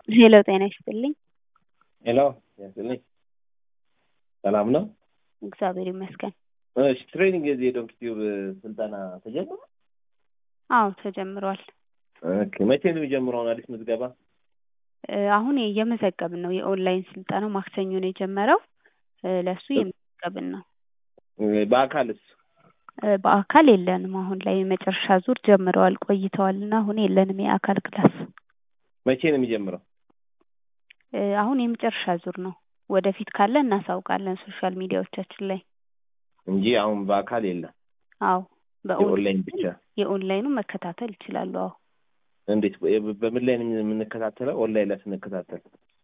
ሄሎ ጤና ይስጥልኝ። ሄሎ ያስልኝ ሰላም ነው? እግዚአብሔር ይመስገን። እሺ ትሬኒንግ የዶንኪ ቲዩብ ስልጠና ተጀምሯል? አዎ ተጀምሯል። ኦኬ መቼ ነው የሚጀምረው አዲስ ምዝገባ? አሁን እየመዘገብን ነው። የኦንላይን ስልጠናው ማክሰኞ ነው የጀመረው። ለሱ እየመዘገብን ነው። በአካልስ? በአካል የለንም። አሁን ላይ የመጨረሻ ዙር ጀምረዋል ቆይተዋልና አሁን የለንም የአካል ክላስ። መቼ ነው የሚጀምረው? አሁን የመጨረሻ ዙር ነው። ወደፊት ካለ እናሳውቃለን ሶሻል ሚዲያዎቻችን ላይ እንጂ አሁን በአካል የለም። አዎ በኦንላይን ብቻ። የኦንላይኑ መከታተል ይችላሉ። አዎ እንዴት በምን ላይ ነው የምንከታተለው? ኦንላይን ላይ ስንከታተል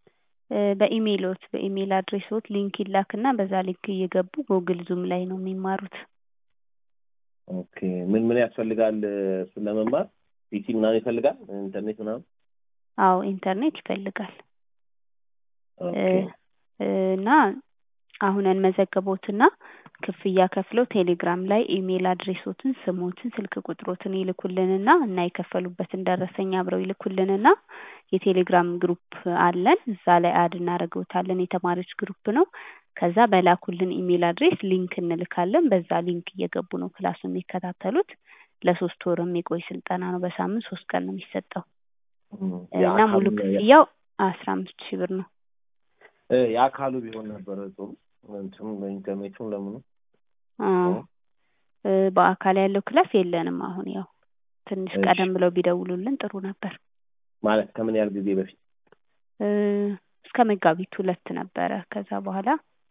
በኢሜል አድሬሶት ሊንክ ይላክና በዛ ሊንክ እየገቡ ጉግል ዙም ላይ ነው የሚማሩት። ኦኬ ምን ያስፈልጋል እሱን ለመማር? ፒሲ ምናምን ይፈልጋል? ኢንተርኔት ምናምን? አዎ ኢንተርኔት ይፈልጋል። እና አሁን እንመዘግቦትና ክፍያ ከፍለው ቴሌግራም ላይ ኢሜል አድሬሶትን፣ ስሞትን፣ ስልክ ቁጥሮትን ይልኩልንና እና የከፈሉበትን ደረሰኝ አብረው ይልኩልንና የቴሌግራም ግሩፕ አለን እዛ ላይ አድ እናደርገውታለን። የተማሪዎች ግሩፕ ነው። ከዛ በላኩልን ኢሜል አድሬስ ሊንክ እንልካለን። በዛ ሊንክ እየገቡ ነው ክላሱን የሚከታተሉት። ለ3 ወር የሚቆይ ስልጠና ነው። በሳምንት 3 ቀን ነው የሚሰጠው። እና ሙሉ ክፍያው 15000 ብር ነው። የአካሉ ቢሆን ነበር ጥሩ። እንትም በኢንተርኔቱም ለምን በአካል ያለው ክላስ የለንም። አሁን ያው ትንሽ ቀደም ብለው ቢደውሉልን ጥሩ ነበር። ማለት ከምን ያህል ጊዜ በፊት? እስከ መጋቢት 2 ነበረ። ከዛ በኋላ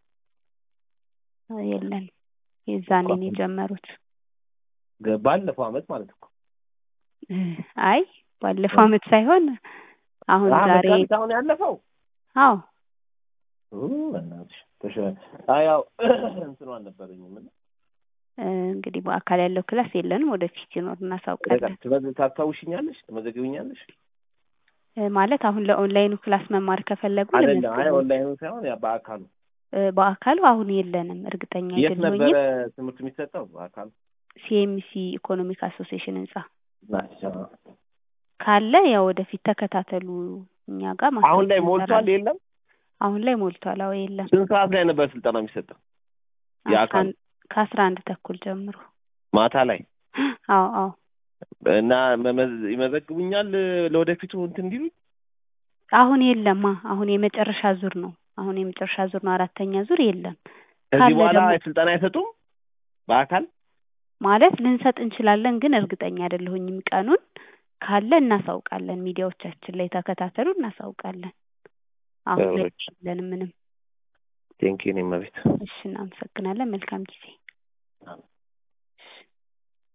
የለን። የዛኔ ነው የጀመሩት። ባለፈው አመት ማለት ነው። አይ ባለፈው አመት ሳይሆን አሁን ዛሬ አሁን ያለፈው። አዎ ያው እንትኑ አልነበረኝም። እንግዲህ በአካል ያለው ክላስ የለንም። ወደፊት ሲኖር እናሳውቃለን። ታስታውሽኛለሽ? ትመዘግቢኛለሽ? ማለት አሁን ለኦንላይኑ ክላስ መማር ከፈለጉ አይደለም። አይ ኦንላይኑ ሳይሆን ያ በአካሉ አሁን የለንም። እርግጠኛ አይደለሁም። የት ነበረ ትምህርት የሚሰጠው? በአካል ሲኤምሲ ኢኮኖሚክ አሶሲዬሽን ህንጻ ናቸው። ካለ ያው ወደፊት ተከታተሉ። እኛ ጋር አሁን ላይ ሞልቷል? የለም አሁን ላይ ሞልቷል። አዎ የለም። ስንት ሰዓት ላይ ነበር ስልጠና የሚሰጠው? የአካል ከ11 ተኩል ጀምሮ ማታ ላይ? አዎ እና ይመዘግቡኛል ለወደፊቱ እንትን እንዲሉ? አሁን የለማ። አሁን የመጨረሻ ዙር ነው። አሁን የመጨረሻ ዙር ነው። 4ኛ ዙር የለም። ከዚህ በኋላ ስልጠና አይሰጡም በአካል? ማለት ልንሰጥ እንችላለን ግን እርግጠኛ አይደለሁኝም ቀኑን። ካለ እናሳውቃለን። ሚዲያዎቻችን ላይ ተከታተሉ፣ እናሳውቃለን። አሁን ላይ ምንም። ቴንኪው። እኔ ማለት እሺ እናመሰግናለን። መልካም ጊዜ።